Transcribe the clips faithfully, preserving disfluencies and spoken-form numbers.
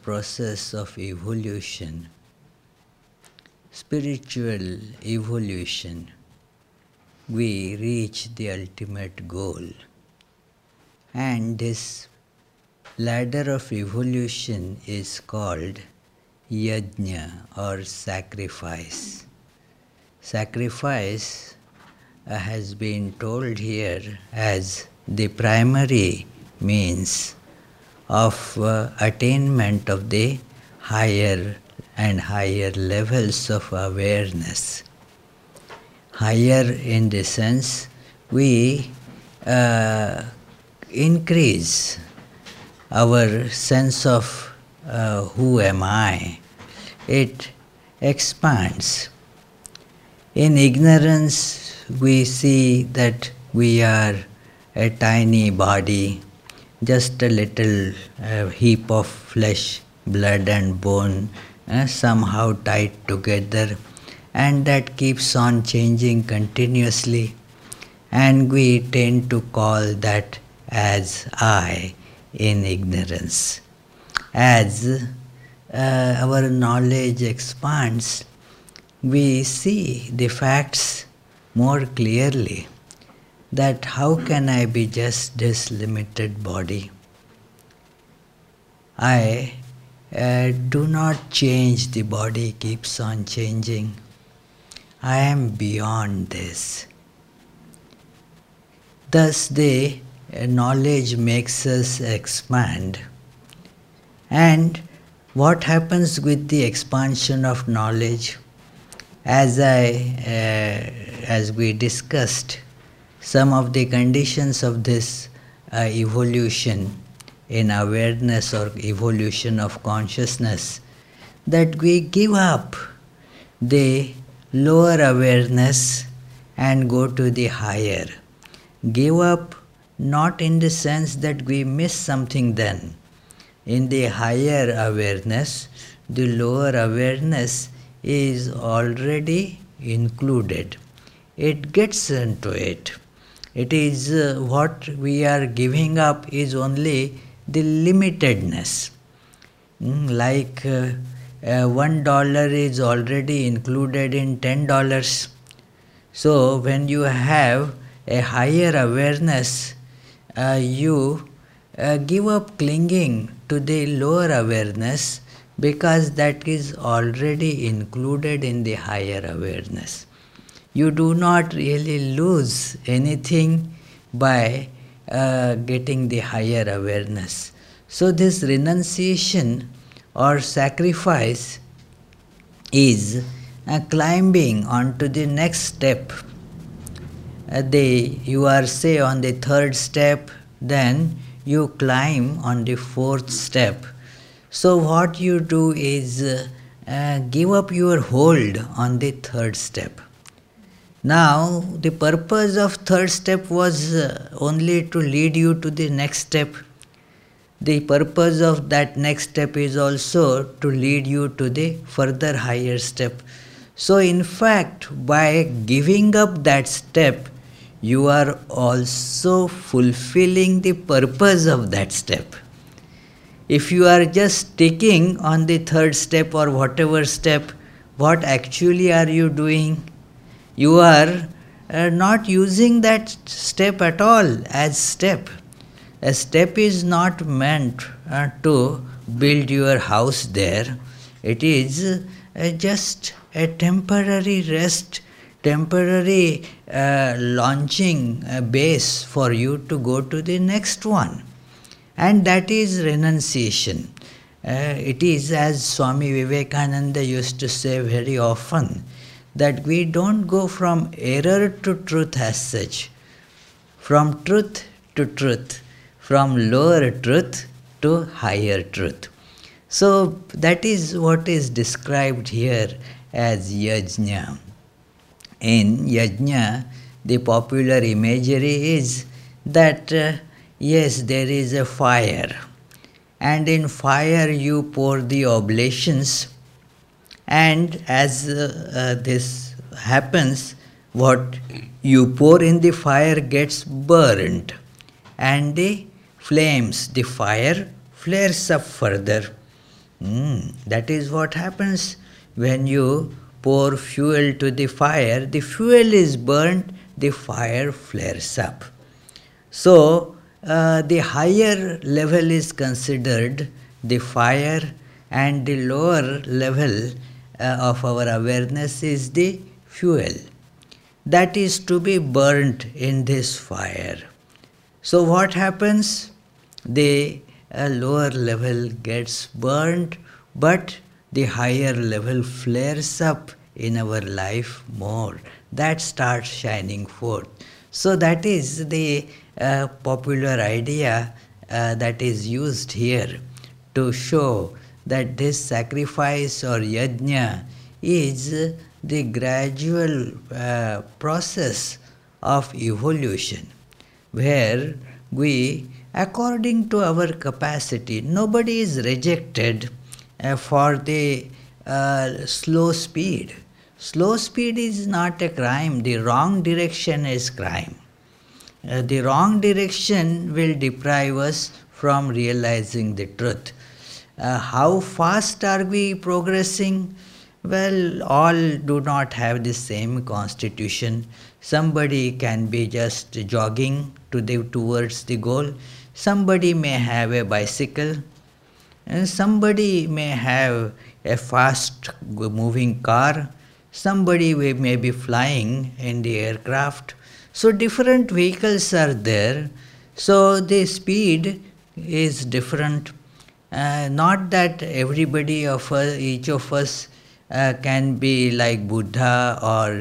process of evolution, spiritual evolution. We reach the ultimate goal. And this ladder of evolution is called yajna or sacrifice. Sacrifice uh, has been told here as the primary means of uh, attainment of the higher and higher levels of awareness. Higher in the sense we uh, increase our sense of uh, who am I. It expands. In ignorance we see that we are a tiny body, just a little uh, heap of flesh, blood and bone, uh, somehow tied together, and that keeps on changing continuously, and we tend to call that as I in ignorance. As uh, our knowledge expands, we see the facts more clearly, that how can I be just this limited body? I uh, do not change, the body keeps on changing. I am beyond this. Thus the uh, knowledge makes us expand. And what happens with the expansion of knowledge? As I, uh, as we discussed, some of the conditions of this uh, evolution in awareness or evolution of consciousness, that we give up the lower awareness and go to the higher. Give up not in the sense that we miss something then. In the higher awareness, the lower awareness is already included. It gets into it. It is uh, what we are giving up is only the limitedness. Mm, like uh, uh, one dollar is already included in ten dollars. So when you have a higher awareness, uh, you uh, give up clinging to the lower awareness, because that is already included in the higher awareness. You do not really lose anything by uh, getting the higher awareness. So this renunciation or sacrifice is uh, climbing onto the next step. Uh, the, you are say on the third step, then you climb on the fourth step. So what you do is uh, uh, give up your hold on the third step. Now the purpose of third step was uh, only to lead you to the next step. The purpose of that next step is also to lead you to the further higher step. So in fact, by giving up that step, you are also fulfilling the purpose of that step. If you are just sticking on the third step or whatever step, what actually are you doing? You are uh, not using that step at all as step. A step is not meant uh, to build your house there. It is uh, just a temporary rest, temporary uh, launching uh, base for you to go to the next one. And that is renunciation. Uh, it is, as Swami Vivekananda used to say very often, that we don't go from error to truth as such, from truth to truth, from lower truth to higher truth. So that is what is described here as yajna. In yajna, the popular imagery is that uh, yes, there is a fire, and in fire you pour the oblations, and as uh, uh, this happens, what you pour in the fire gets burned, and the flames, the fire flares up further. Mm, that is what happens when you pour fuel to the fire. The fuel is burnt, the fire flares up. So, uh, the higher level is considered the fire, and the lower level uh, of our awareness is the fuel that is to be burnt in this fire. So, what happens? The uh, lower level gets burnt, but the higher level flares up in our life more. That starts shining forth. So, that is the uh, popular idea uh, that is used here to show that this sacrifice or yajna is the gradual uh, process of evolution, where we, according to our capacity, nobody is rejected uh, for the uh, slow speed. Slow speed is not a crime, the wrong direction is crime. Uh, the wrong direction will deprive us from realizing the truth. Uh, how fast are we progressing? Well, all do not have the same constitution. Somebody can be just jogging to the, towards the goal. Somebody may have a bicycle. And somebody may have a fast moving car. Somebody may be flying in the aircraft. So different vehicles are there. So the speed is different. Uh, not that everybody of us, each of us uh, can be like Buddha or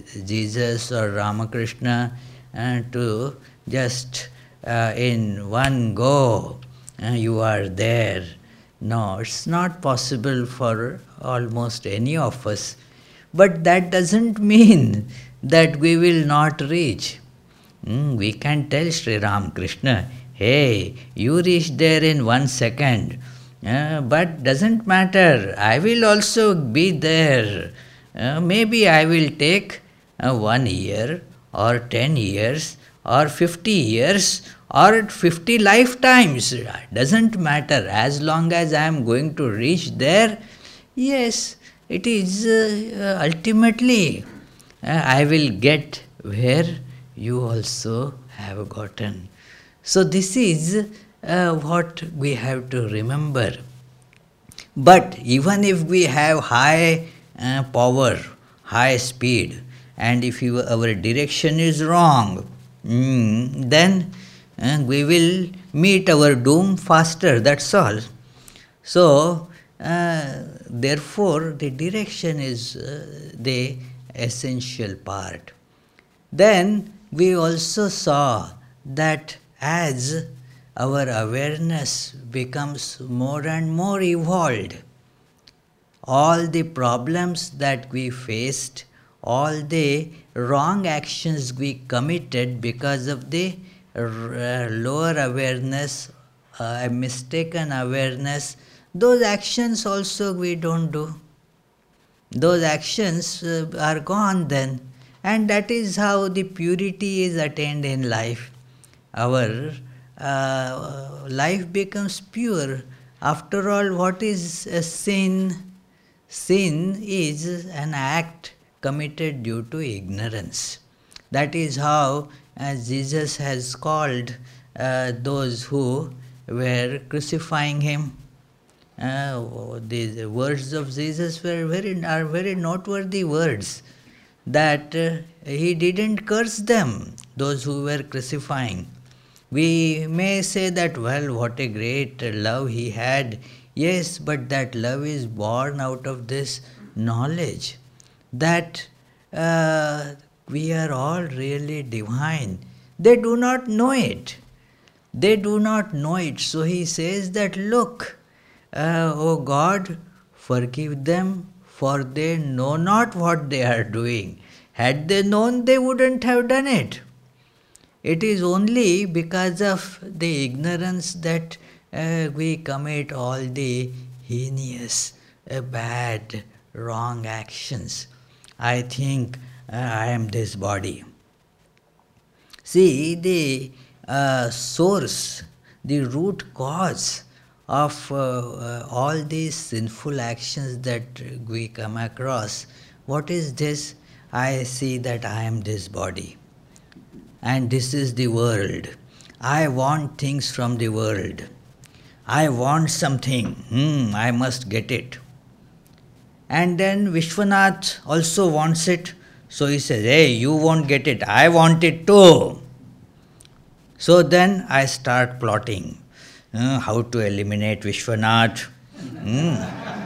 Jesus or Ramakrishna uh, to just uh, in one go uh, you are there. No, it's not possible for almost any of us. But that doesn't mean that we will not reach. Mm, we can tell Sri Ramakrishna, hey, you reached there in one second. Uh, but doesn't matter, I will also be there. Uh, maybe I will take uh, one year or ten years or fifty years or fifty lifetimes. Doesn't matter, as long as I am going to reach there. Yes, it is uh, ultimately uh, I will get where you also have gotten. So this is uh, what we have to remember. But even if we have high uh, power, high speed, and if you, our direction is wrong, mm, then uh, we will meet our doom faster, that's all. So, uh, therefore, the direction is uh, the essential part. Then we also saw that as our awareness becomes more and more evolved, all the problems that we faced, all the wrong actions we committed because of the uh, lower awareness, uh, a mistaken awareness, those actions also we don't do. Those actions uh, are gone then. And that is how the purity is attained in life. Our uh, life becomes pure. After all, what is a sin? Sin is an act committed due to ignorance. That is how as Jesus has called uh, those who were crucifying him. Uh, the words of Jesus were very are very noteworthy words, that uh, he didn't curse them, those who were crucifying. We may say that, well, what a great love he had. Yes, but that love is born out of this knowledge that uh, we are all really divine. They do not know it. They do not know it. So he says that, look, uh, O God, forgive them, for they know not what they are doing. Had they known, they wouldn't have done it. It is only because of the ignorance that uh, we commit all the heinous, uh, bad, wrong actions. I think uh, I am this body. See, the uh, source, the root cause of uh, uh, all these sinful actions that we come across, what is this? I see that I am this body and this is the world. I want things from the world. I want something. Hmm, I must get it. And then Vishwanath also wants it. So he says, hey, you won't get it. I want it too. So then I start plotting uh, how to eliminate Vishwanath. Mm.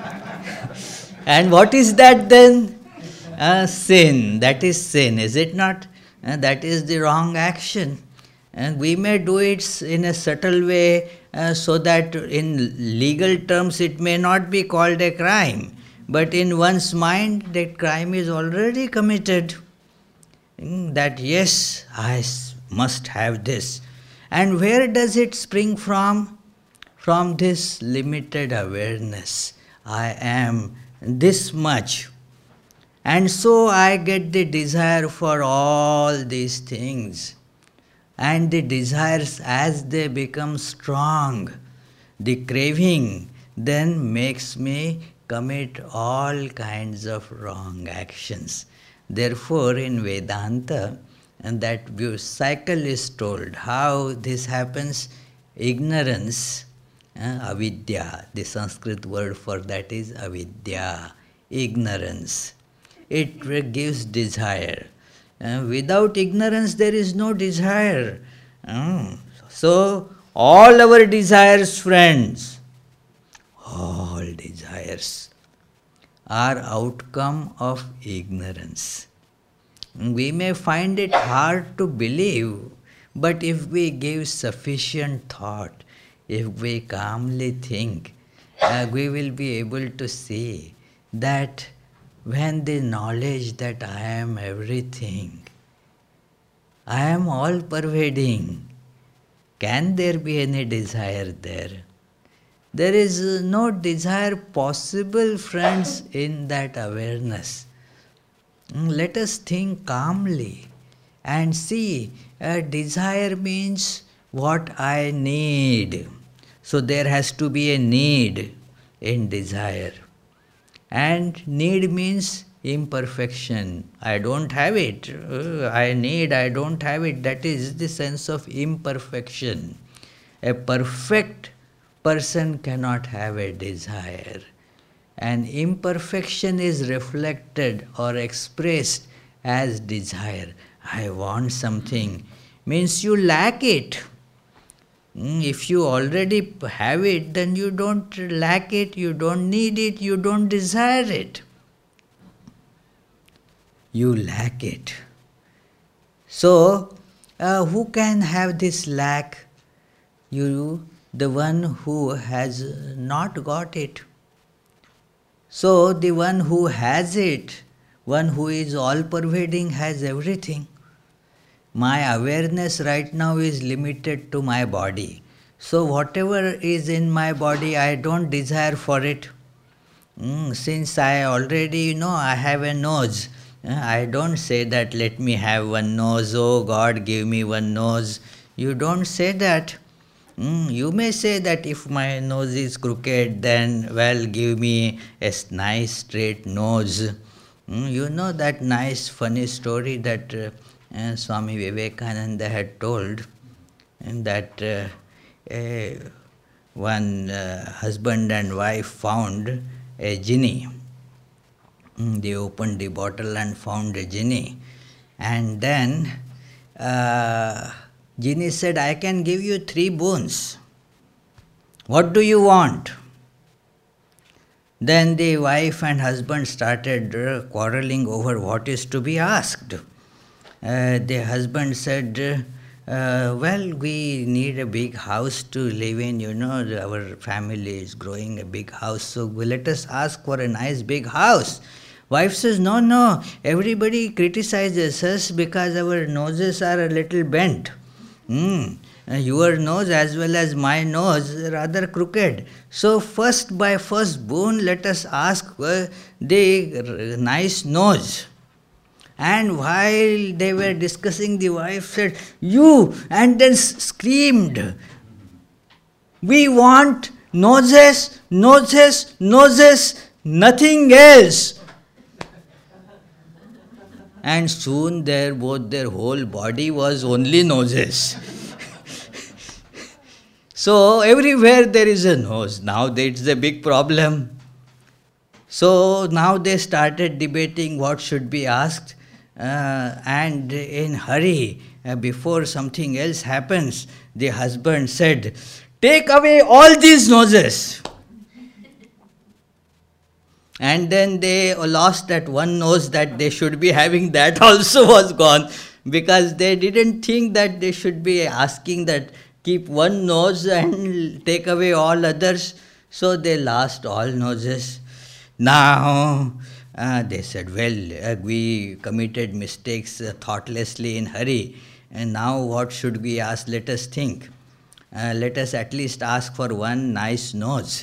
And what is that then? Uh, sin. That is sin, is it not? Uh, that is the wrong action. And we may do it in a subtle way uh, so that in legal terms it may not be called a crime. But in one's mind, that crime is already committed. Mm, that yes, I must have this. And where does it spring from? From this limited awareness. I am this much. And so I get the desire for all these things. And the desires, as they become strong, the craving then makes me commit all kinds of wrong actions. Therefore, in Vedanta, and that cycle is told. How this happens? Ignorance, uh, avidya, the Sanskrit word for that is avidya, ignorance. It gives desire. Uh, without ignorance there is no desire. Uh, so all our desires, friends, all desires are outcome of ignorance. We may find it hard to believe, but if we give sufficient thought, if we calmly think, uh, we will be able to see that when the knowledge that I am everything, I am all pervading, can there be any desire there? There is no desire possible, friends, in that awareness. Let us think calmly and see, uh, desire means what I need. So there has to be a need in desire. And need means imperfection. I don't have it. Uh, I need, I don't have it. That is the sense of imperfection. A perfect person cannot have a desire. And imperfection is reflected or expressed as desire. I want something. Means you lack it. If you already have it, then you don't lack it, you don't need it, you don't desire it. You lack it. So, uh, who can have this lack? You, the one who has not got it. So, the one who has it, one who is all-pervading, has everything. My awareness right now is limited to my body. So whatever is in my body, I don't desire for it. Mm, since I already, you know, I have a nose. I don't say that, let me have one nose, oh God, give me one nose. You don't say that. Mm, you may say that if my nose is crooked, then, well, give me a nice straight nose. Mm, you know that nice funny story that uh, Uh, Swami Vivekananda had told, and that uh, uh, one uh, husband and wife found a genie. Mm, they opened the bottle and found a genie. And then uh, genie said, I can give you three boons. What do you want? Then the wife and husband started uh, quarreling over what is to be asked. Uh, the husband said, uh, well, we need a big house to live in, you know, our family is growing a big house, so let us ask for a nice big house. Wife says, no, no, everybody criticizes us because our noses are a little bent. Mm. Your nose as well as my nose rather crooked. So first by first boon, let us ask uh, the nice nose. And while they were discussing, the wife said, you, and then screamed, we want Noses, noses, noses, nothing else. And soon their both their whole body was only noses. So everywhere there is a nose. Now that's a big problem. So now they started debating what should be asked, uh, and in hurry, uh, before something else happens, the husband said, "Take away all these noses." And then they lost that one nose that they should be having, that also was gone, because they didn't think that they should be asking that keep one nose and take away all others. So they lost all noses. Now uh, they said, well, uh, we committed mistakes uh, thoughtlessly in hurry, and now what should we ask? Let us think. Uh, let us at least ask for one nice nose.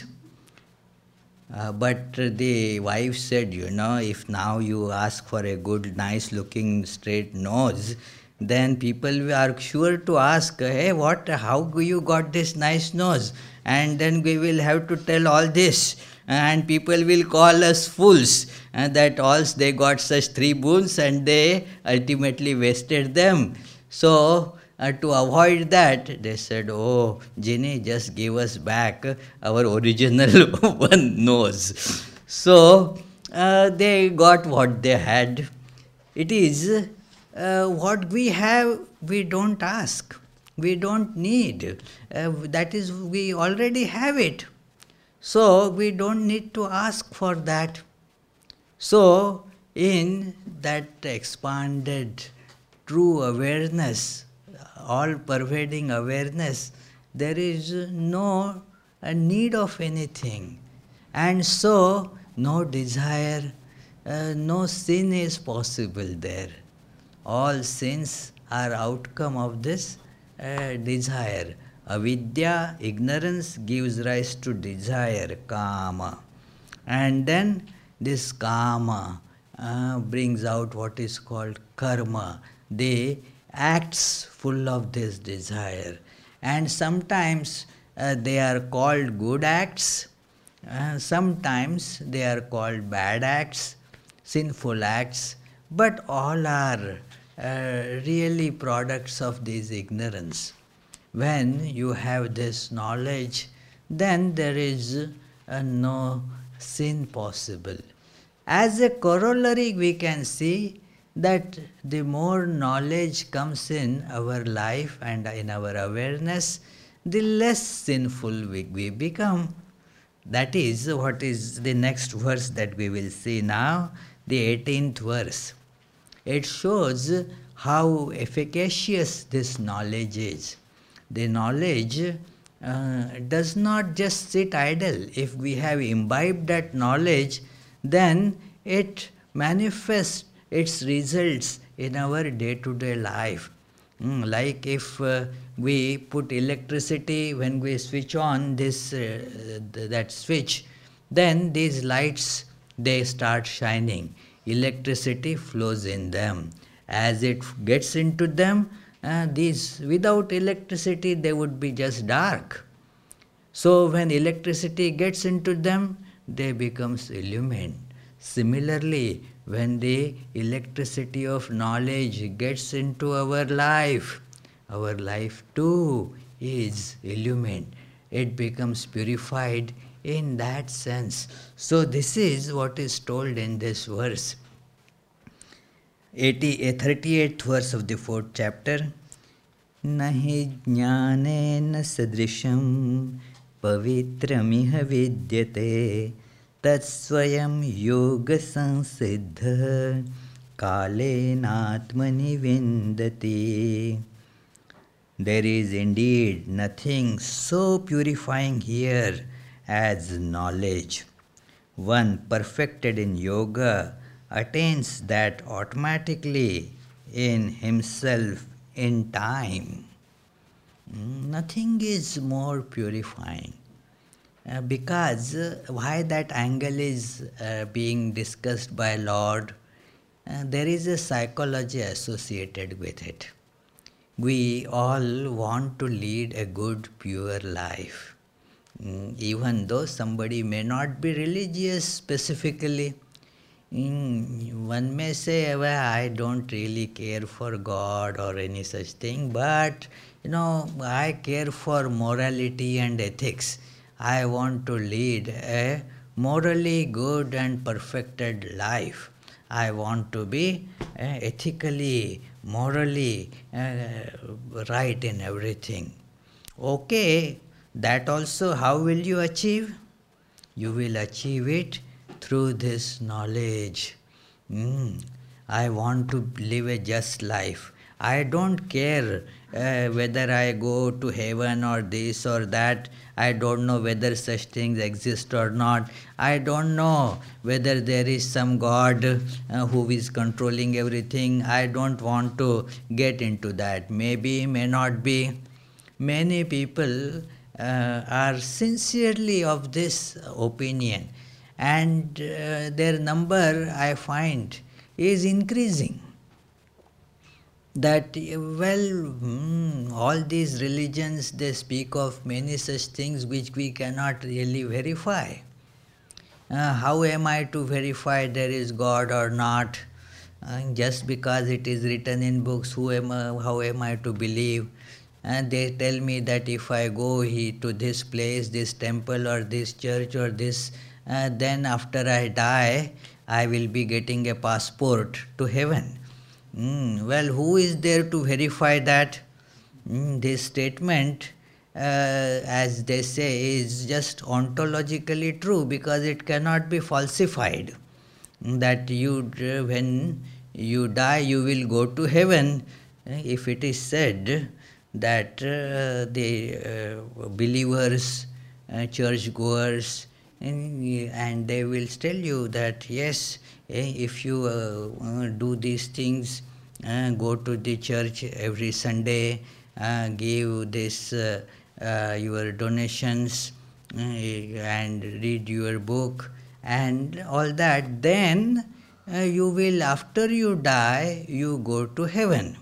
Uh, but the wife said, you know, if now you ask for a good, nice looking straight nose, then people are sure to ask, hey, what, how you got this nice nose? And then we will have to tell all this. And people will call us fools, and that all they got such three boons and they ultimately wasted them. So, Uh, to avoid that, they said, oh, Ginny, just give us back our original one nose. So, uh, they got what they had. It is uh, what we have, we don't ask. We don't need. Uh, that is, we already have it. So, we don't need to ask for that. So, in that expanded true awareness, all-pervading awareness, there is no uh, need of anything. And so, no desire, uh, no sin is possible there. All sins are outcome of this uh, desire. Avidya, ignorance, gives rise to desire, kama. And then this kama uh, brings out what is called karma. The acts full of this desire. And sometimes uh, they are called good acts, uh, sometimes they are called bad acts, sinful acts, but all are uh, really products of this ignorance. When you have this knowledge, then there is uh, no sin possible. As a corollary, we can see that the more knowledge comes in our life and in our awareness, the less sinful we, we become. That is what is the next verse that we will see now, the eighteenth verse. It shows how efficacious this knowledge is. The knowledge uh, does not just sit idle. If we have imbibed that knowledge, then it manifests its results in our day-to-day life. Mm, like if uh, we put electricity, when we switch on this uh, th that switch, then these lights, they start shining. Electricity flows in them. As it gets into them, uh, these without electricity they would be just dark. So when electricity gets into them, they becomes illumined. Similarly, when the electricity of knowledge gets into our life, our life too is illumined. It becomes purified in that sense. So this is what is told in this verse. thirty-eighth verse of the fourth chapter. Nahi jnanena sadrisham pavitramiha vidyate tatsvayam yoga sansiddha kalenatmani vindati. There is indeed nothing so purifying here as knowledge. One perfected in yoga attains that automatically in himself in time. Nothing is more purifying. Uh, because uh, why that angle is uh, being discussed by Lord, uh, there is a psychology associated with it. We all want to lead a good, pure life. Mm, even though somebody may not be religious specifically, mm, one may say, well, I don't really care for God or any such thing, but you know, I care for morality and ethics. I want to lead a morally good and perfected life. I want to be uh, ethically, morally uh, right in everything. Okay, that also how will you achieve? You will achieve it through this knowledge. Mm, I want to live a just life. I don't care uh, whether I go to heaven or this or that. I don't know whether such things exist or not. I don't know whether there is some God uh, who is controlling everything. I don't want to get into that. Maybe, may not be. Many people uh, are sincerely of this opinion, and uh, their number, I find, is increasing. That, well, hmm, all these religions, they speak of many such things which we cannot really verify. Uh, how am I to verify there is God or not? Uh, just because it is written in books, who am I, how am I to believe? And they tell me that if I go he, to this place, this temple or this church or this, uh, then after I die, I will be getting a passport to heaven. Mm, well, who is there to verify that? Mm, this statement, uh, as they say, is just ontologically true because it cannot be falsified. That you, when you die, you will go to heaven. If it is said that uh, the uh, believers, uh, churchgoers, and, and they will tell you that yes, eh, if you uh, uh, do these things, uh, go to the church every Sunday, uh, give this uh, uh, your donations, uh, and read your book and all that, then uh, you will, after you die, you go to heaven.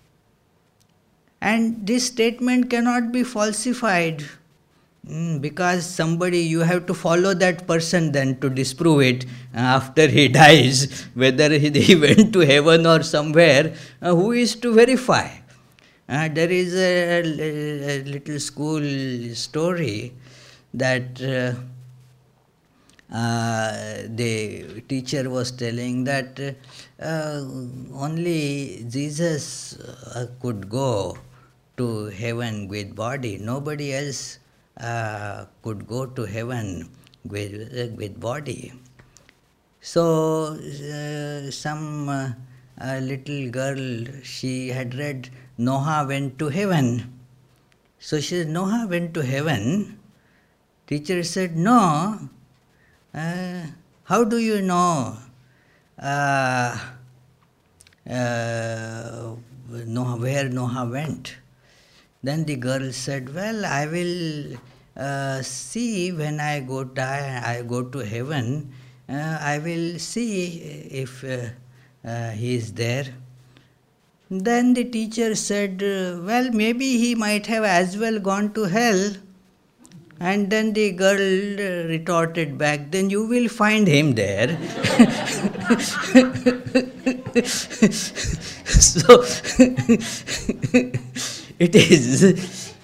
And this statement cannot be falsified. Mm, because somebody, you have to follow that person then to disprove it uh, after he dies, whether he, he went to heaven or somewhere, uh, who is to verify? Uh, there is a, a, a little school story that uh, uh, the teacher was telling that uh, only Jesus uh, could go to heaven with body, nobody else uh, could go to heaven with, uh, with body. So uh, some uh, uh, little girl, she had read Noah went to heaven. So she said, Noah went to heaven. Teacher said, no. Uh, how do you know uh, uh, Noah, where Noah went? Then the girl said, well, I will uh, see when I go die, I go to heaven, uh, I will see if uh, uh, he is there. Then the teacher said, uh, well, maybe he might have as well gone to hell. And then the girl uh, retorted back, then you will find him there. So, it is.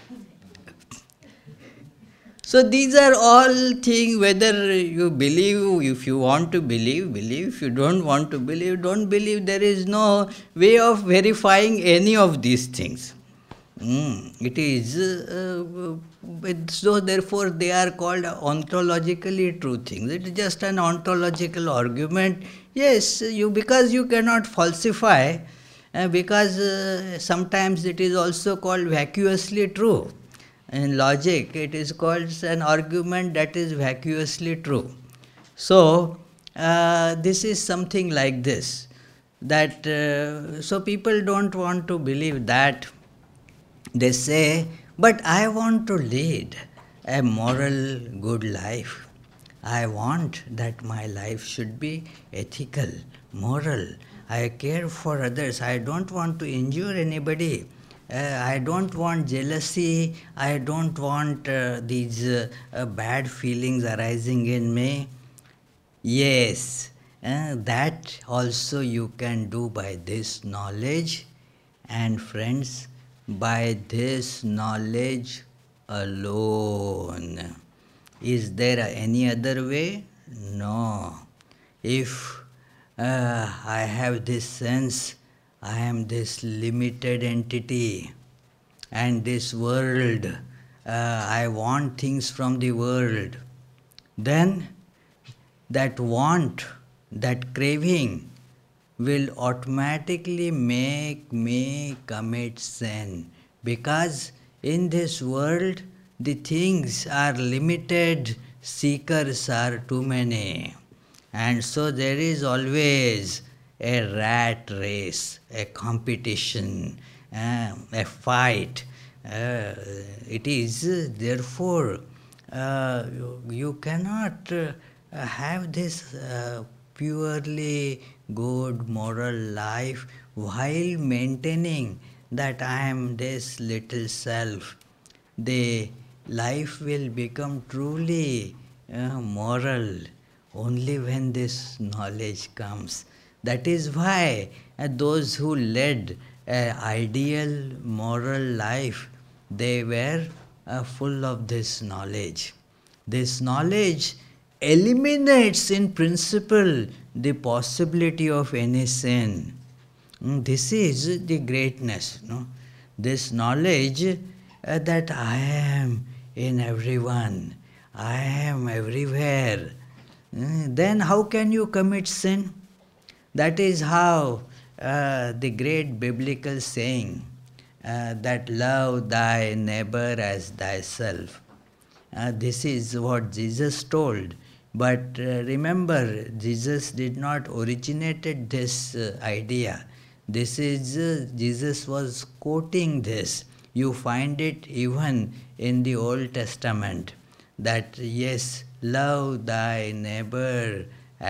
So these are all things, whether you believe, if you want to believe, believe. If you don't want to believe, don't believe. There is no way of verifying any of these things. Mm, it is, uh, so therefore they are called ontologically true things. It is just an ontological argument. Yes, you, because you cannot falsify, uh, because uh, sometimes it is also called vacuously true. In logic, it is called an argument that is vacuously true. So, uh, this is something like this, that uh, so people don't want to believe that. They say, but I want to lead a moral, good life. I want that my life should be ethical, moral. I care for others. I don't want to injure anybody. Uh, I don't want jealousy. I don't want uh, these uh, uh, bad feelings arising in me. Yes, uh, that also you can do by this knowledge. And friends, by this knowledge alone. Is there any other way? No. If uh, I have this sense, I am this limited entity, and this world, uh, I want things from the world, then that want, that craving will automatically make me commit sin, because in this world the things are limited, seekers are too many, and so there is always a rat race, a competition, uh, a fight. Uh, it is uh, therefore uh, you, you cannot uh, have this uh, purely good moral life while maintaining that I am this little self. The life will become truly uh, moral only when this knowledge comes. That is why uh, those who led an ideal moral life, they were uh, full of this knowledge. This knowledge eliminates in principle the possibility of any sin. Mm, This is the greatness. No? This knowledge uh, that I am in everyone, I am everywhere. Mm, Then how can you commit sin? That is how uh, the great biblical saying uh, that love thy neighbor as thyself. Uh, this is what Jesus told. But uh, remember, Jesus did not originated this uh, idea. This is, uh, Jesus was quoting this. You find it even in the Old Testament, that yes, love thy neighbor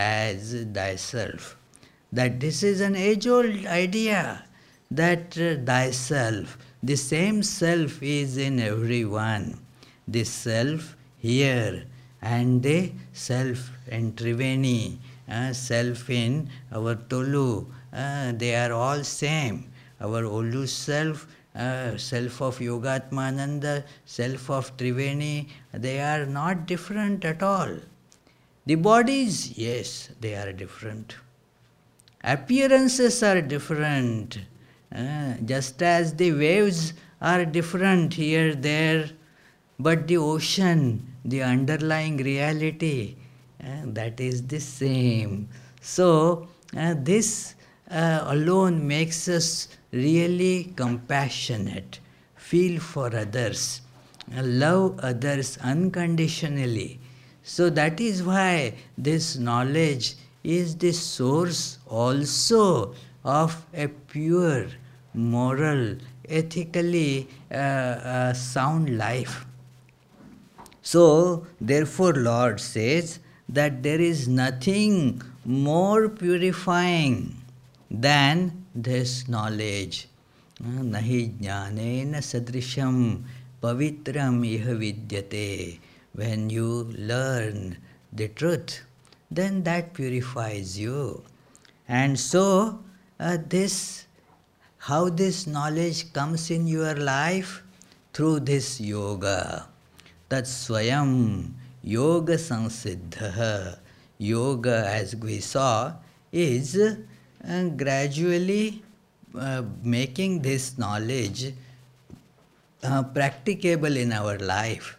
as thyself. That this is an age-old idea, that uh, thyself, the same self is in everyone. The self here and the self in Triveni, uh, self in our Tolu, uh, they are all same. Our Olu self, uh, self of Yogatmananda, self of Triveni, they are not different at all. The bodies, yes, they are different. Appearances are different, uh, just as the waves are different here, there, but the ocean, the underlying reality, uh, that is the same. So, uh, this uh, alone makes us really compassionate, feel for others, uh, love others unconditionally. So that is why this knowledge is the source also of a pure, moral, ethically uh, uh, sound life. So, therefore, Lord says that there is nothing more purifying than this knowledge. Nahi jnanena sadrisham pavitram iha vidyate. When you learn the truth, then that purifies you. And so, uh, this, how this knowledge comes in your life? Through this yoga. Tat swayam yoga sansiddha. Yoga, as we saw, is uh, gradually uh, making this knowledge uh, practicable in our life.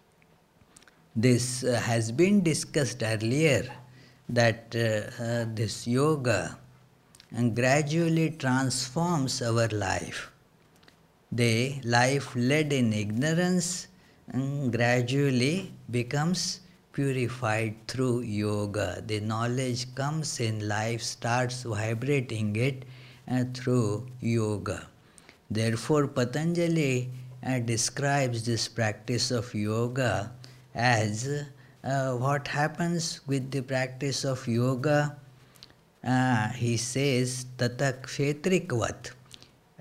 This uh, has been discussed earlier, that uh, uh, this yoga and gradually transforms our life. The life led in ignorance and gradually becomes purified through yoga. The knowledge comes in life, starts vibrating it uh, through yoga. Therefore, Patanjali uh, describes this practice of yoga as uh, what happens with the practice of yoga. Uh, he says, Tata Kshetrikvat.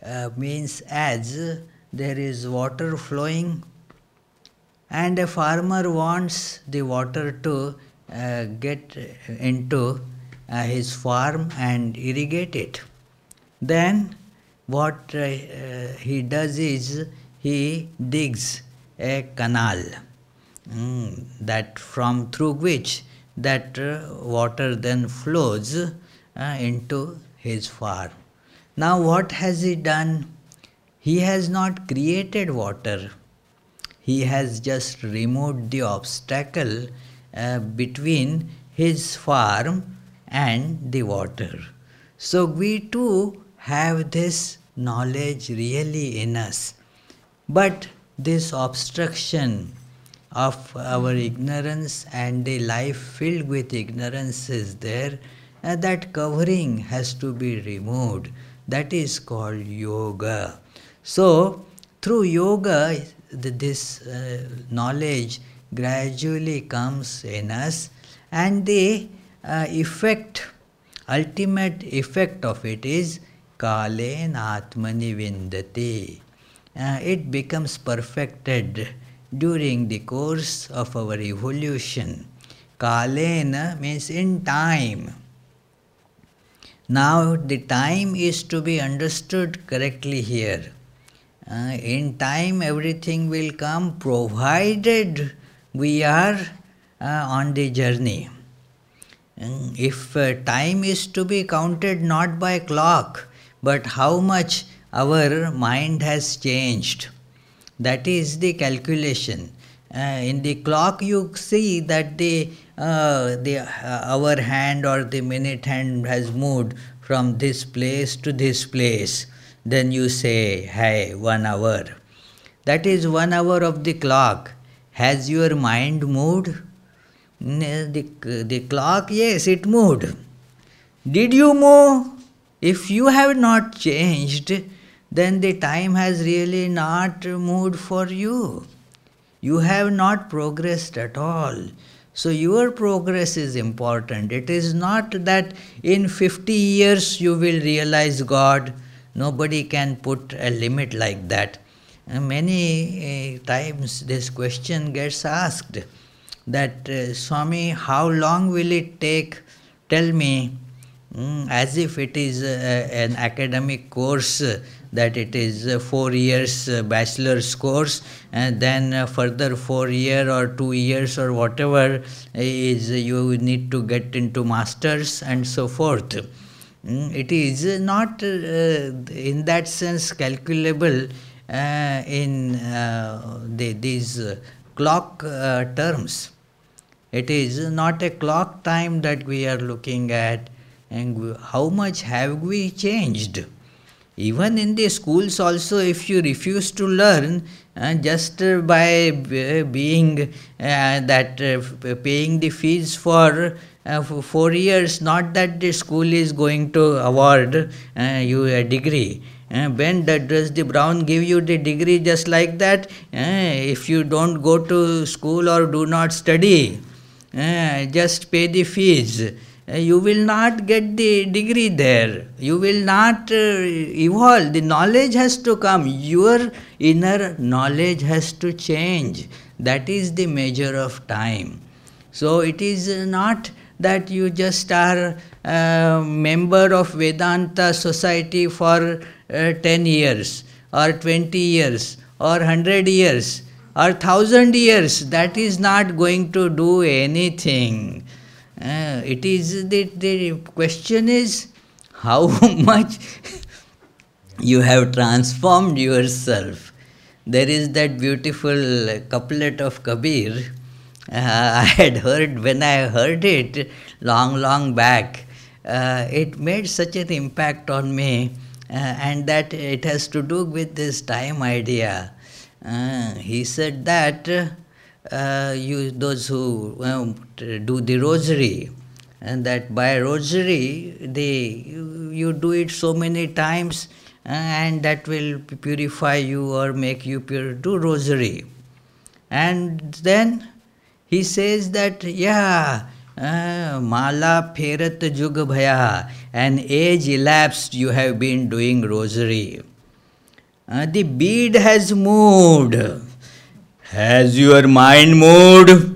uh, means as there is water flowing and a farmer wants the water to uh, get into uh, his farm and irrigate it. Then what uh, uh, he does is he digs a canal mm, that from through which that uh, water then flows uh, into his farm. Now what has he done? He has not created water. He has just removed the obstacle uh, between his farm and the water. So we too have this knowledge really in us. But this obstruction of our ignorance and the life filled with ignorance is there, and that covering has to be removed. That is called yoga. So, through yoga, this uh, knowledge gradually comes in us, and the uh, effect, ultimate effect of it is kalen atmani vindati. Uh, it becomes perfected during the course of our evolution. Kalena means in time. Now the time is to be understood correctly here. Uh, in time everything will come provided we are uh, on the journey. Uh, if uh, time is to be counted not by clock, but how much our mind has changed. That is the calculation. Uh, in the clock you see that the, uh, the uh, hour hand or the minute hand has moved from this place to this place. Then you say, hey, one hour. That is one hour of the clock. Has your mind moved? The, the clock, yes, it moved. Did you move? If you have not changed, then the time has really not moved for you. You have not progressed at all. So your progress is important. It is not that in fifty years you will realize God. Nobody can put a limit like that. And many uh, times this question gets asked that, uh, Swami, how long will it take? Tell me. Mm, as if it is uh, an academic course, uh, that it is uh, four years uh, bachelor's course, and then uh, further four year or two years or whatever is uh, you need to get into masters and so forth. Mm, it is not uh, in that sense calculable uh, in uh, the, these uh, clock uh, terms. It is not a clock time that we are looking at. And how much have we changed? Even in the schools also, if you refuse to learn, uh, just uh, by uh, being uh, that uh, paying the fees for uh, for four years, not that the school is going to award uh, you a degree. Uh, when the, does the Brown give you the degree just like that? Uh, if you don't go to school or do not study, uh, just pay the fees. You will not get the degree there. You will not uh, evolve. The knowledge has to come. Your inner knowledge has to change. That is the measure of time. So it is not that you just are a member of Vedanta Society for uh, ten years or twenty years or one hundred years or one thousand years. That is not going to do anything. Uh, it is the, the question is how much you have transformed yourself. There is that beautiful couplet of Kabir. Uh, I had heard, when I heard it long, long back, uh, it made such an impact on me, uh, and that it has to do with this time idea. Uh, he said that Uh, you those who uh, do the rosary, and that by rosary they you, you do it so many times, uh, and that will purify you or make you pure. Do rosary, and then he says that yeah, uh, mala pherat jug bhaya, an age elapsed you have been doing rosary. Uh, the bead has moved. Has your mind moved?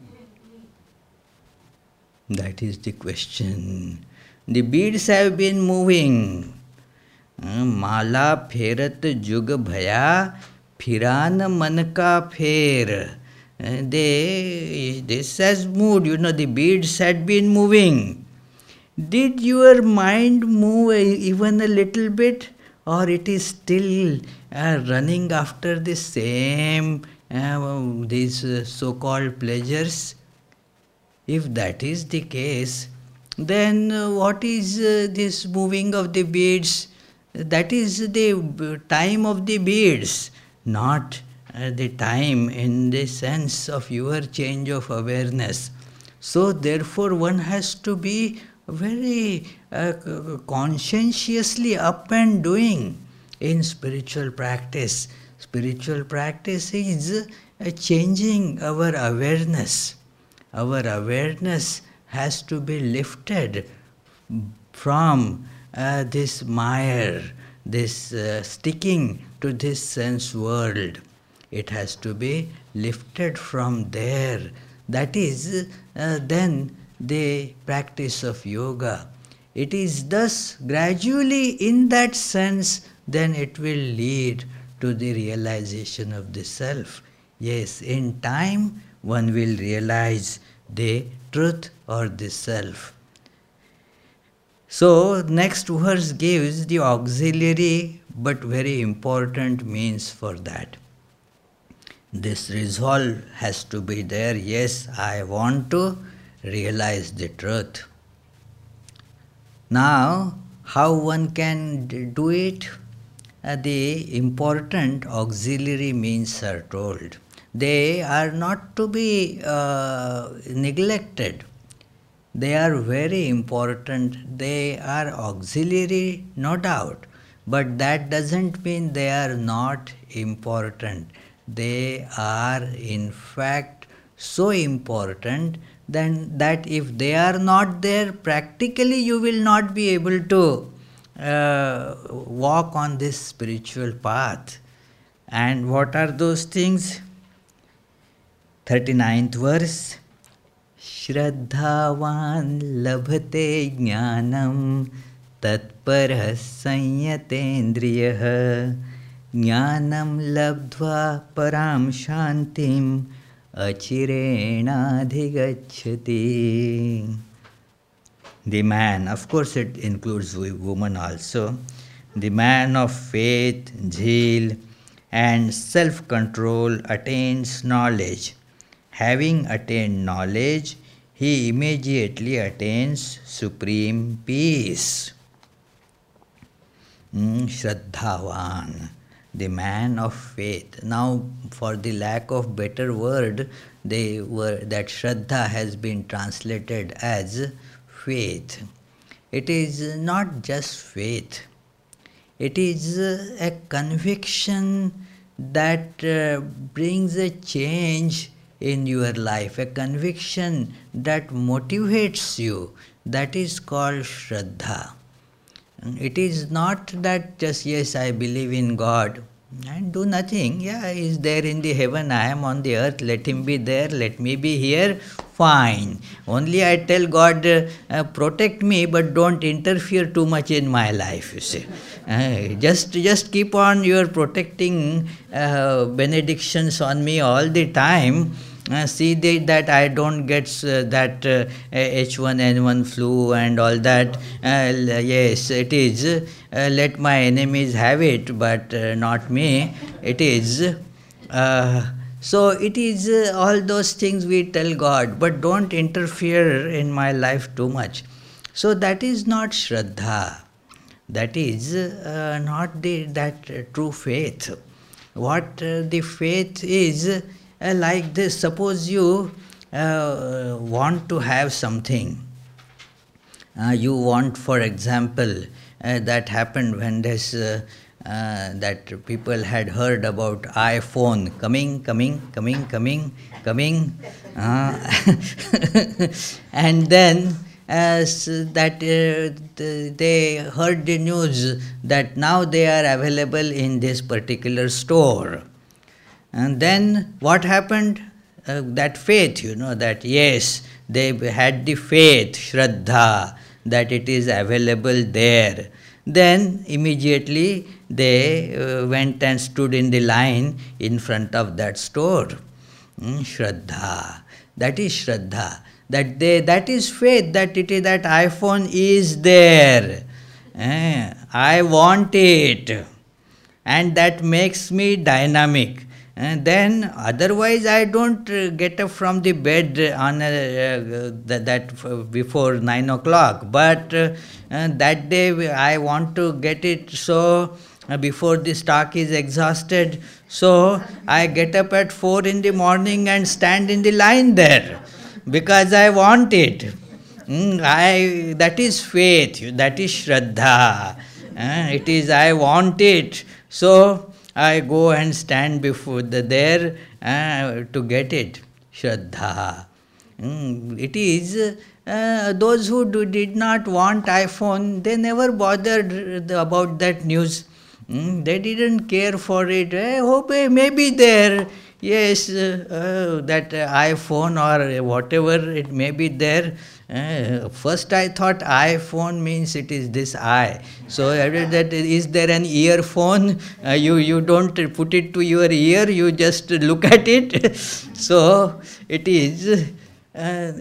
That is the question. The beads have been moving. Uh, Mala pherat jug bhaya, phiran man ka pher. Uh, They, this has moved, you know, the beads had been moving. Did your mind move even a little bit, or it is still uh, running after the same uh, these uh, so-called pleasures? If that is the case, then uh, what is uh, this moving of the beads? That is the time of the beads, not uh, the time in the sense of your change of awareness. So therefore one has to be very uh, conscientiously up and doing in spiritual practice. Spiritual practice is uh, changing our awareness. Our awareness has to be lifted from uh, this mire, this uh, sticking to this sense world. It has to be lifted from there. That is uh, then the practice of yoga. It is thus gradually in that sense then it will lead to the realization of the self. Yes, in time one will realize the truth or the self. So next verse gives the auxiliary but very important means for that. This resolve has to be there. Yes, I want to realize the truth. Now, how one can do it? Uh, the important auxiliary means are told. They are not to be uh, neglected. They are very important. They are auxiliary, no doubt. But that doesn't mean they are not important. They are in fact so important then that if they are not there, practically you will not be able to uh, walk on this spiritual path. And what are those things? thirty-ninth verse. Shraddhavan labhate jnanam tatparah sanyatendriyah jnanam labdva param shantim achirenadhigacchati. The man, of course it includes woman also, the man of faith, zeal and self-control attains knowledge. Having attained knowledge, he immediately attains supreme peace. Mm, Shraddhavan, the man of faith. Now, for the lack of better word, they were that Shraddha has been translated as faith. It is not just faith. It is a conviction that uh, brings a change in your life, a conviction that motivates you. That is called Shraddha. It is not that just, yes, I believe in God and do nothing. Yeah, He is there in the heaven, I am on the earth, let Him be there, let me be here, fine. Only I tell God, uh, uh, protect me, but don't interfere too much in my life, you see. Uh, just, just keep on your protecting uh, benedictions on me all the time. Uh, see the, that I don't get uh, that uh, H one N one flu and all that. Uh, yes, it is. Uh, let my enemies have it, but uh, not me. It is. Uh, so it is uh, all those things we tell God, but don't interfere in my life too much. So that is not Shraddha. That is uh, not the that uh, true faith. What uh, the faith is, Uh, like this, suppose you uh, want to have something. Uh, you want, for example, uh, that happened when this, uh, uh, that people had heard about iPhone coming, coming, coming, coming, coming. Uh, and then as that uh, th- they heard the news that now they are available in this particular store. And then what happened? Uh, that faith, you know, that yes, they had the faith, Shraddha, that it is available there. Then immediately they uh, went and stood in the line in front of that store. Mm, Shraddha. That is Shraddha. That they that is faith, that it is that iPhone is there. Eh, I want it. And that makes me dynamic. And then otherwise I don't uh, get up from the bed on a, uh, that, that before nine o'clock. But uh, uh, that day I want to get it so uh, before the stock is exhausted. So I get up at four in the morning and stand in the line there because I want it. Mm, I that is faith. That is Shraddha. Uh, it is I want it. So I go and stand before the there uh, to get it. Shraddha. Mm, it is uh, those who do, did not want iPhone, they never bothered about that news. Mm, they didn't care for it. I hope it may be there. Yes, uh, uh, that uh, iPhone or whatever it may be there. Uh, first I thought iPhone means it is this I. So that is there an earphone? Uh, you, you don't put it to your ear, you just look at it. So it is. Uh,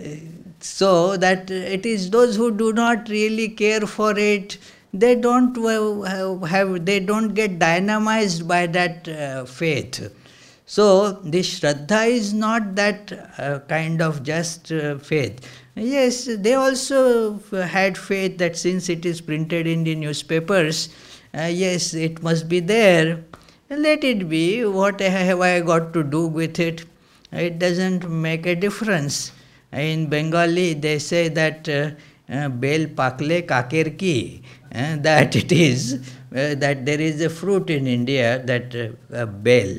so that it is those who do not really care for it, they don't have, they don't get dynamized by that uh, faith. So this Shraddha is not that uh, kind of just uh, faith. Yes, they also had faith that since it is printed in the newspapers, uh, yes, it must be there. Let it be. What have I got to do with it? It doesn't make a difference. In Bengali, they say that uh, bel pakle kaker ki, uh, that it is, uh, that there is a fruit in India, that uh, bel.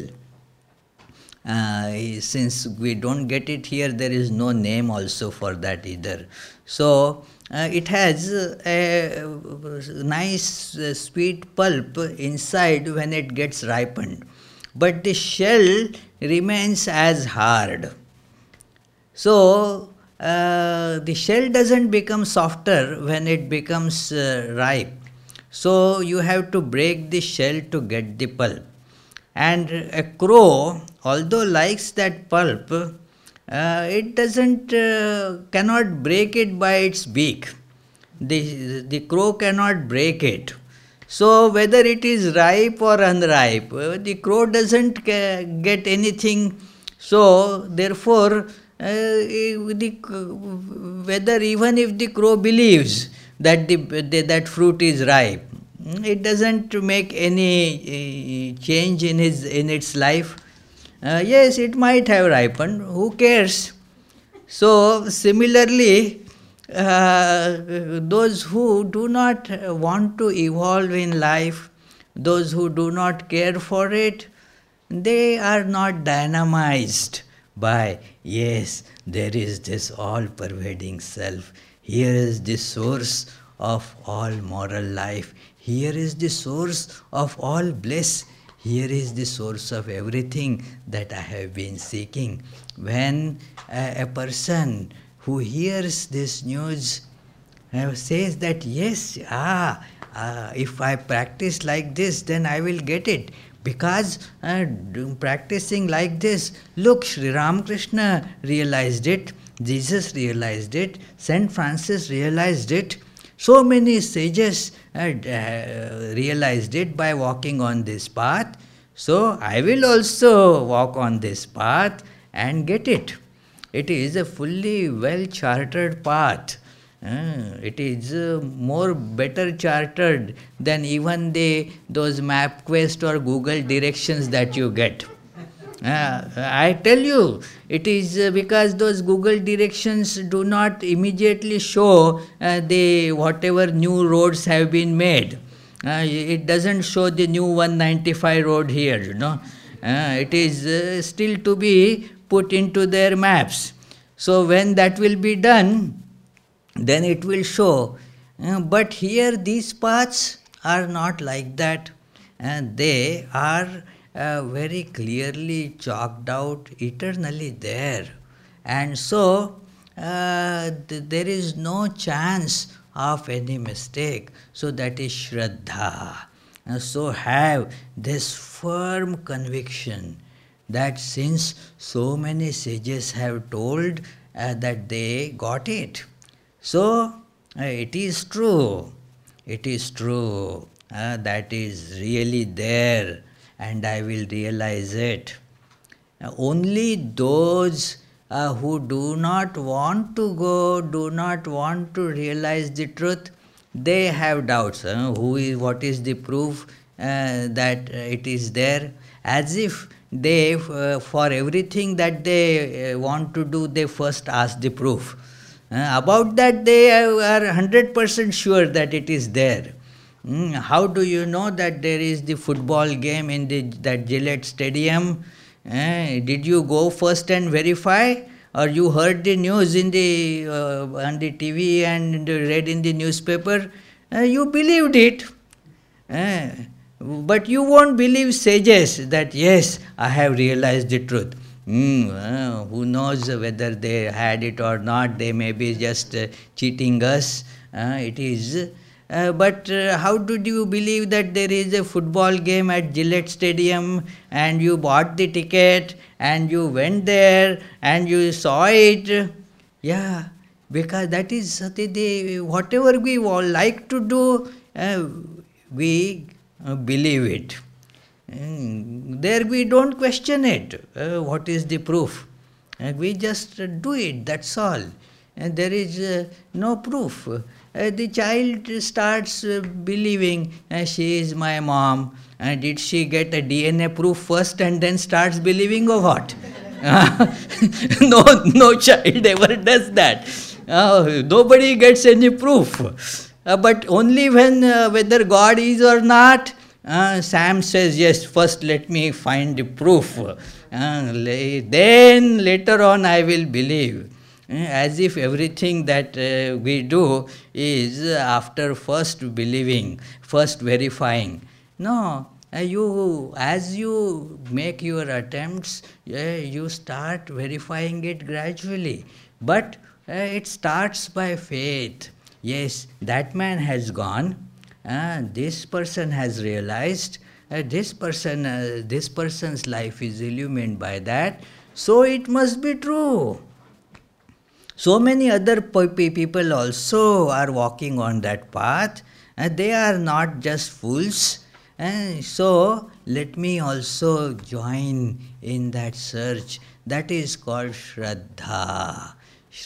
Uh, since we don't get it here, there is no name also for that either. So uh, it has a nice uh, sweet pulp inside when it gets ripened, but the shell remains as hard. So uh, the shell doesn't become softer when it becomes uh, ripe. So you have to break the shell to get the pulp. And a crow, although likes that pulp, uh, it doesn't, uh, cannot break it by its beak. The, the crow cannot break it. So whether it is ripe or unripe, uh, the crow doesn't get anything. So therefore, uh, the, whether even if the crow believes that the, the that fruit is ripe, it doesn't make any uh, change in his in its life. Uh, yes, it might have ripened. Who cares? So similarly, uh, those who do not want to evolve in life, those who do not care for it, they are not dynamized by, yes, there is this all-pervading self. Here is the source of all moral life. Here is the source of all bliss. Here is the source of everything that I have been seeking. When a, a person who hears this news uh, says that, yes, ah, uh, if I practice like this, then I will get it. Because uh, practicing like this, look, Sri Ramakrishna realized it, Jesus realized it, Saint Francis realized it. So many sages had uh, realized it by walking on this path. So I will also walk on this path and get it. It is a fully well-chartered path. Uh, it is uh, more better chartered than even the those MapQuest or Google directions that you get. Uh, I tell you, it is uh, because those Google directions do not immediately show uh, the whatever new roads have been made. Uh, it doesn't show the new one ninety-five road here, you know. Uh, it is uh, still to be put into their maps. So when that will be done, then it will show. Uh, but here these paths are not like that, and they are uh, very clearly chalked out, eternally there. And so uh, th- there is no chance of any mistake. So that is Shraddha. And so have this firm conviction that since so many sages have told uh, that they got it, so uh, it is true, it is true, uh, that is really there, and I will realize it. Uh, only those uh, who do not want to go, do not want to realize the truth, they have doubts. Uh, who is, what is the proof uh, that uh, it is there? As if they, uh, for everything that they uh, want to do, they first ask the proof. Uh, about that, they are one hundred percent sure that it is there. Mm, how do you know that there is the football game in the, that Gillette Stadium? Eh, did you go first and verify, or you heard the news in the uh, on the T V and read in the newspaper? Uh, you believed it. Eh, but you won't believe sages that yes, I have realized the truth. Mm, uh, who knows whether they had it or not? They may be just uh, cheating us. Uh, it is. Uh, but uh, how did you believe that there is a football game at Gillette Stadium, and you bought the ticket and you went there and you saw it? Yeah, because that is the, the whatever we all like to do, uh, we uh, believe it. Mm, there we don't question it. Uh, what is the proof? Uh, we just uh, do it, that's all. And there is uh, no proof. Uh, the child starts uh, believing uh, she is my mom. Uh, did she get a D N A proof first and then starts believing, or what? no, no child ever does that. Uh, nobody gets any proof. Uh, but only when uh, whether God is or not, uh, Sam says, yes, first let me find the proof. Uh, then later on I will believe. As if everything that uh, we do is after first believing, first verifying. No, uh, you as you make your attempts, uh, you start verifying it gradually. But uh, it starts by faith. Yes, that man has gone. Uh, this person has realized. Uh, this person, uh, this person's life is illumined by that. So it must be true. So many other people also are walking on that path, and they are not just fools. And so let me also join in that search. That is called Shraddha,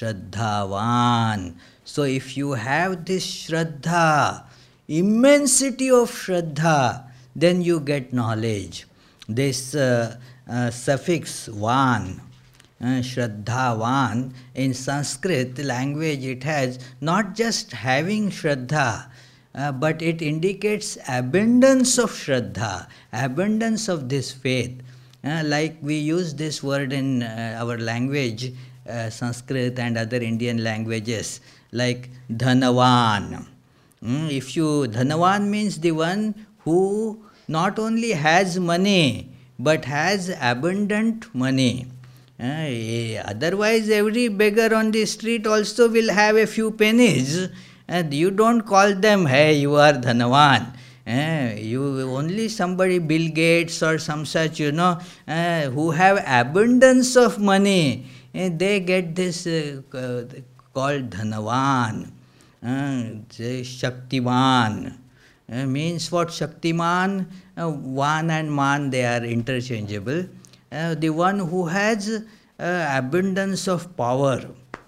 Shraddhavan. So if you have this Shraddha, immensity of Shraddha, then you get knowledge. This uh, uh, suffix van, Uh, Shraddhavan, in Sanskrit language, it has not just having Shraddha, uh, but it indicates abundance of Shraddha, abundance of this faith. Uh, like we use this word in uh, our language, uh, Sanskrit and other Indian languages, like Dhanavan. Mm, if you, Dhanavan means the one who not only has money, but has abundant money. Uh, otherwise, every beggar on the street also will have a few pennies, and you don't call them, hey, you are Dhanavan. Uh, you only somebody, Bill Gates or some such, you know, uh, who have abundance of money, uh, they get this uh, uh, called Dhanavan. Uh, Shaktiman. Uh, means what? Shaktiman, uh, Van and Man, they are interchangeable. Uh, the one who has uh, abundance of power.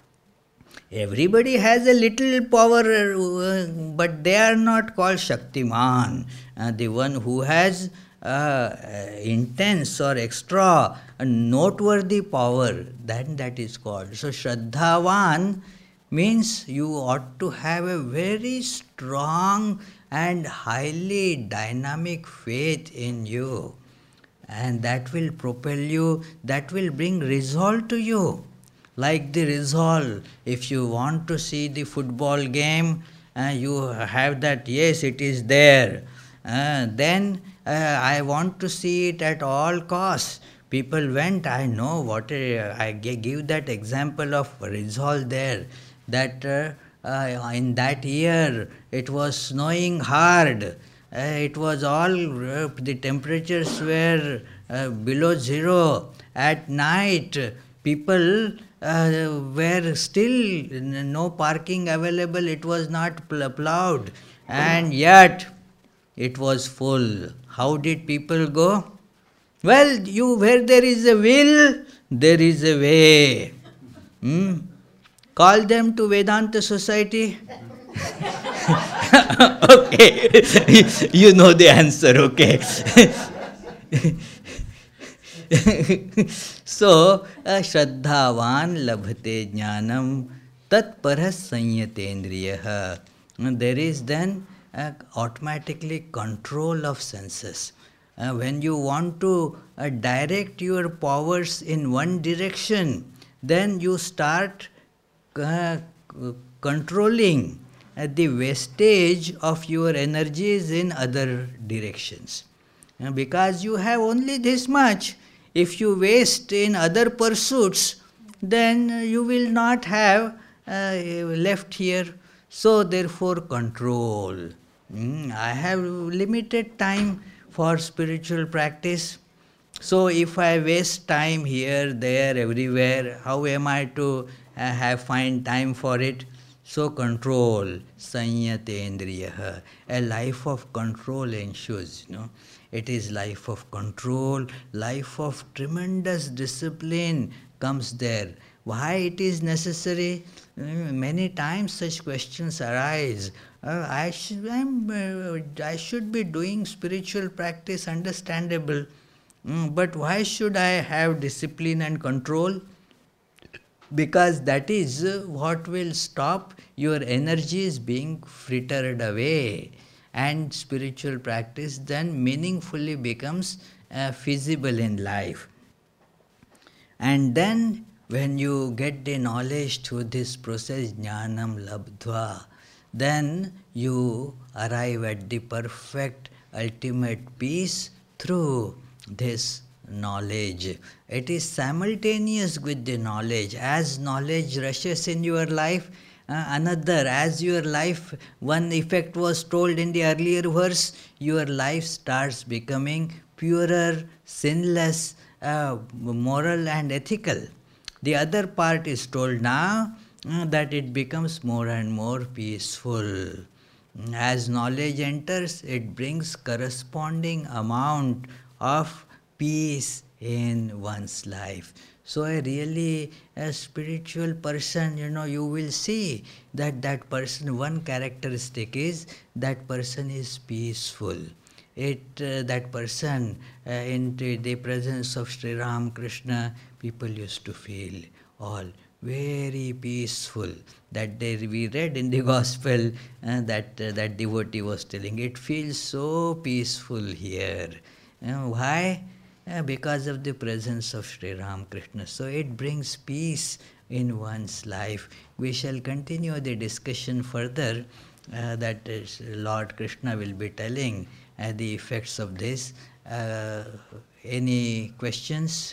Everybody has a little power, uh, but they are not called Shaktiman. Uh, the one who has uh, intense or extra, uh, noteworthy power, then that is called. So Shraddhavan means you ought to have a very strong and highly dynamic faith in you. And that will propel you, that will bring resolve to you. Like the resolve, if you want to see the football game, uh, you have that, yes, it is there. Uh, then uh, I want to see it at all costs. People went, I know what, uh, I give that example of resolve there, that uh, uh, in that year it was snowing hard. Uh, it was all, uh, the temperatures were uh, below zero. At night, people uh, were still no parking available, it was not pl- plowed, and yet it was full. How did people go? Well, you, where there is a will, there is a way. Hmm? Call them to Vedanta Society. Okay, you know the answer, okay. So, uh, Shraddhavan labhate jnanam tatparah sanyatendriyaha. There is then uh, automatically control of senses. Uh, when you want to uh, direct your powers in one direction, then you start uh, controlling uh, the wastage of your energies in other directions. Uh, because you have only this much. If you waste in other pursuits, then uh, you will not have uh, left here. So therefore control. Mm, I have limited time for spiritual practice. So if I waste time here, there, everywhere, how am I to uh, have find time for it? So control, sanyatendriyaha, a life of control ensues, you know. It is life of control, life of tremendous discipline comes there. Why it is necessary? Uh, many times such questions arise. Uh, I, sh- I'm, uh, I should be doing spiritual practice, understandable. Mm, but why should I have discipline and control? Because that is what will stop your energies being frittered away, and spiritual practice then meaningfully becomes uh, feasible in life. And then when you get the knowledge through this process, jnanam labdhva, then you arrive at the perfect ultimate peace through this knowledge. It is simultaneous with the knowledge. As knowledge rushes in your life, uh, another, as your life, one effect was told in the earlier verse, your life starts becoming purer, sinless, uh, moral and ethical. The other part is told now uh, that it becomes more and more peaceful. As knowledge enters, it brings corresponding amount of peace in one's life. So a really a spiritual person, you know, you will see that that person, one characteristic is that person is peaceful. It uh, that person uh, in the, the presence of Sri Ram Krishna, people used to feel all very peaceful. That day we read in the gospel uh, that uh, that devotee was telling, it feels so peaceful here. You know, why? Uh, because of the presence of Sri Ram Krishna. So it brings peace in one's life. We shall continue the discussion further. Uh, that is, Lord Krishna will be telling uh, the effects of this. Uh, any questions?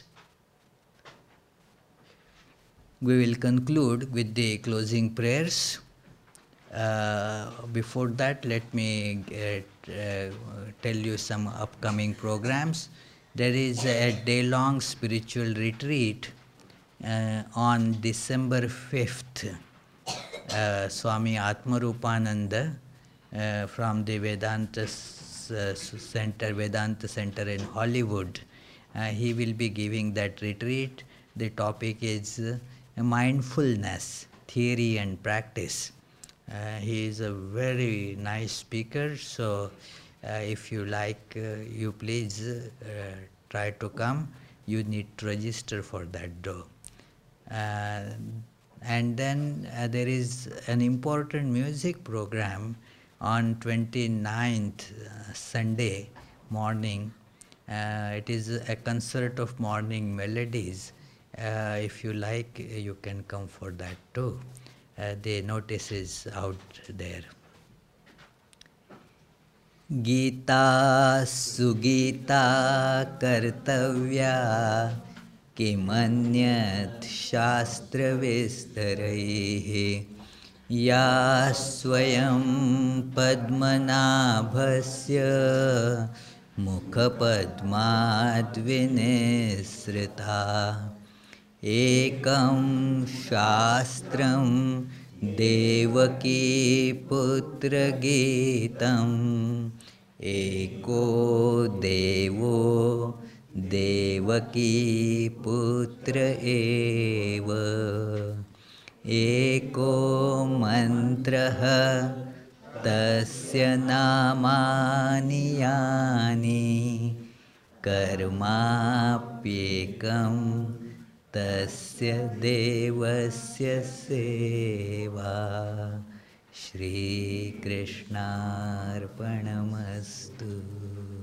We will conclude with the closing prayers. Uh, before that, let me uh, uh, tell you some upcoming programs. There is a day-long spiritual retreat uh, on December fifth. Uh, Swami Atmarupananda uh, from the Vedanta uh, Center, Vedanta Center in Hollywood. Uh, he will be giving that retreat. The topic is uh, mindfulness, theory and practice. Uh, he is a very nice speaker, so uh, if you like, uh, you please uh, try to come. You need to register for that though. Uh, and then uh, there is an important music program on twenty-ninth, uh, Sunday morning. Uh, it is a concert of morning melodies Uh, if you like, you can come for that too. Uh, the notice is out there. Gita sugita kartavya kimanyat shastra vistaraihi ya swayam padmanabhasya mukha padmadvinisrita ekam shastram devaki putra gitam eko devo devaki putra eva eko mantraha tasya namani yani karmapyekam tasya devasya seva. Shri Krishnarpanamastu.